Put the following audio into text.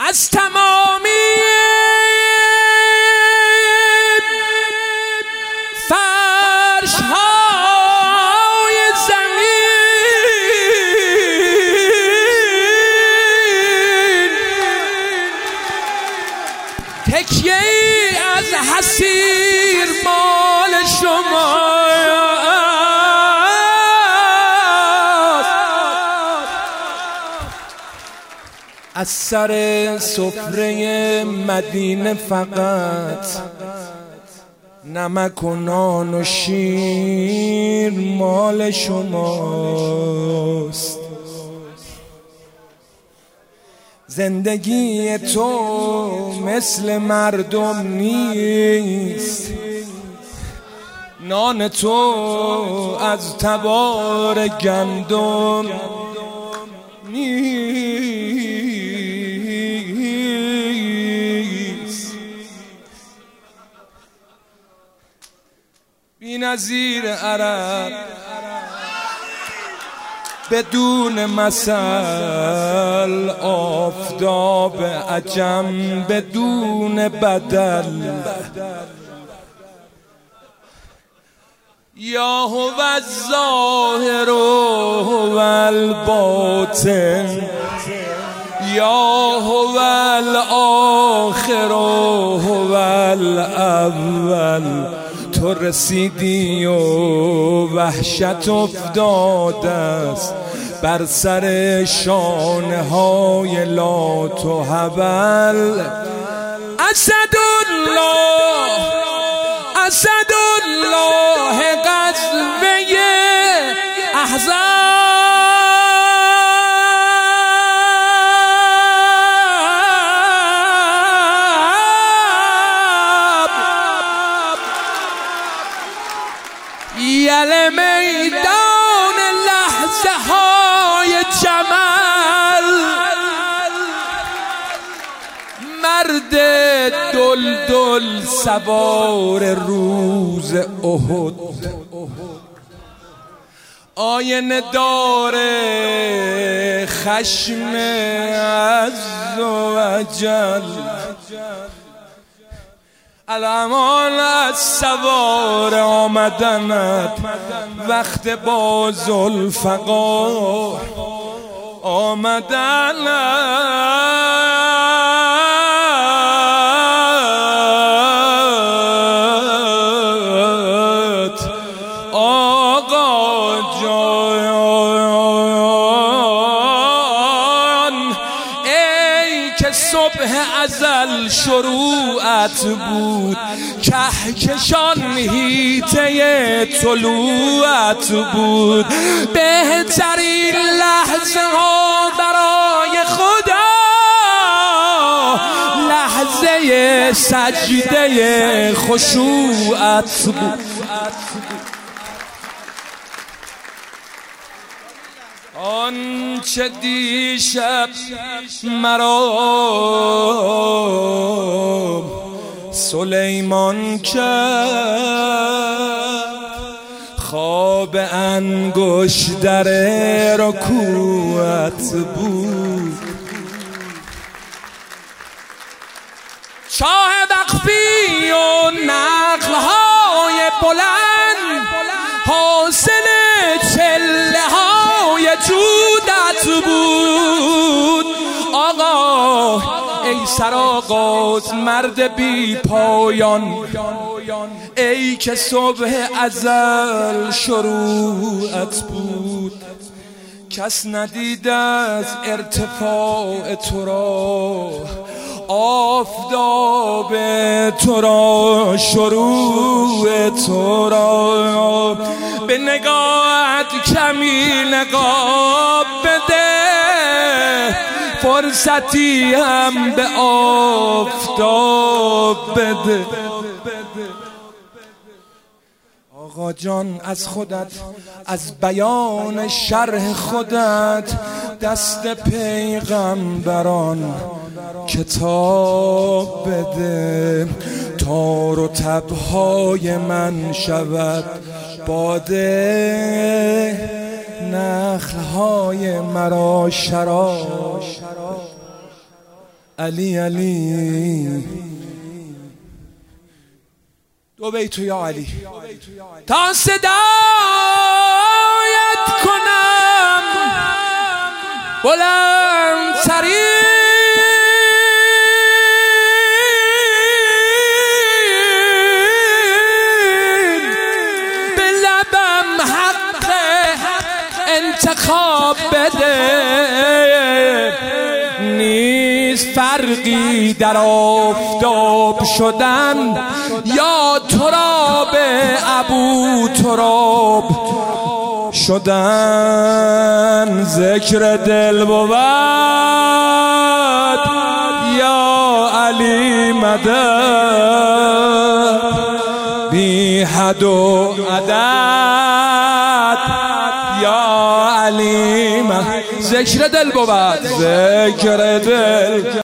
از تمامی فرش‌های زمین تکیه‌ای از حسیر مال شما. از سر سفره مدینه فقط نمک و نان و شیر مال شماست. زندگی تو مثل مردم نیست، نان تو از تبار گندم نیست. بی‌نظیر عرب بدون مثل، آفتاب عجم بدون بدل. یا هو الظاهر و الباطن، یا هو الاخر و الاول. تو رسیدی و وحشت افتاده است بر سر شانه های لات و هبل. اسدالله، اسدالله غزوه احزاب. یل میدان لحظه های جمل، مرد دلدل سوار روز احد. آینه دار خشم عز و جل. الامان از سوار آمدنت وقت با ذوالفقار آمدنت آقا جان. ای که صبح ازل شروعت بود، کهکشان هیته طلوعت بود. بهترین لحظه ها برای خدا لحظه سجده خشوعت بود. آنچه دیشب مرا سلیمان کرد، خواب انگشتر رکوعت بود. شاه وقفی و نقل‌های بلند حاصل چله های جودت بود. آقا ای سرآغاز مرد بی پایان، ای که صبح ازل شروعت بود. کس ندیده از ارتفاع تو را، آفتاب تو را، شروع تو را. به نگاهت کمی نقاب بده، فرصتی هم به آفتاب بده. آقا جان از خودت، از بیان شرح خودت، دست پیغمبران کتاب بده. تار و تبهای من شود باده، نخلهای مرا شراب. علی علی دو بیتو یا علی تا صدایت کنم بلندترین به لبم حق انتخاب بده نیست فرقی در آفتاب شدن یا تراب ابو تراب شدن ذکر دل بود یا علی مدد بی حد و عدد یا علی مدد ذکر دل بود ذکر دل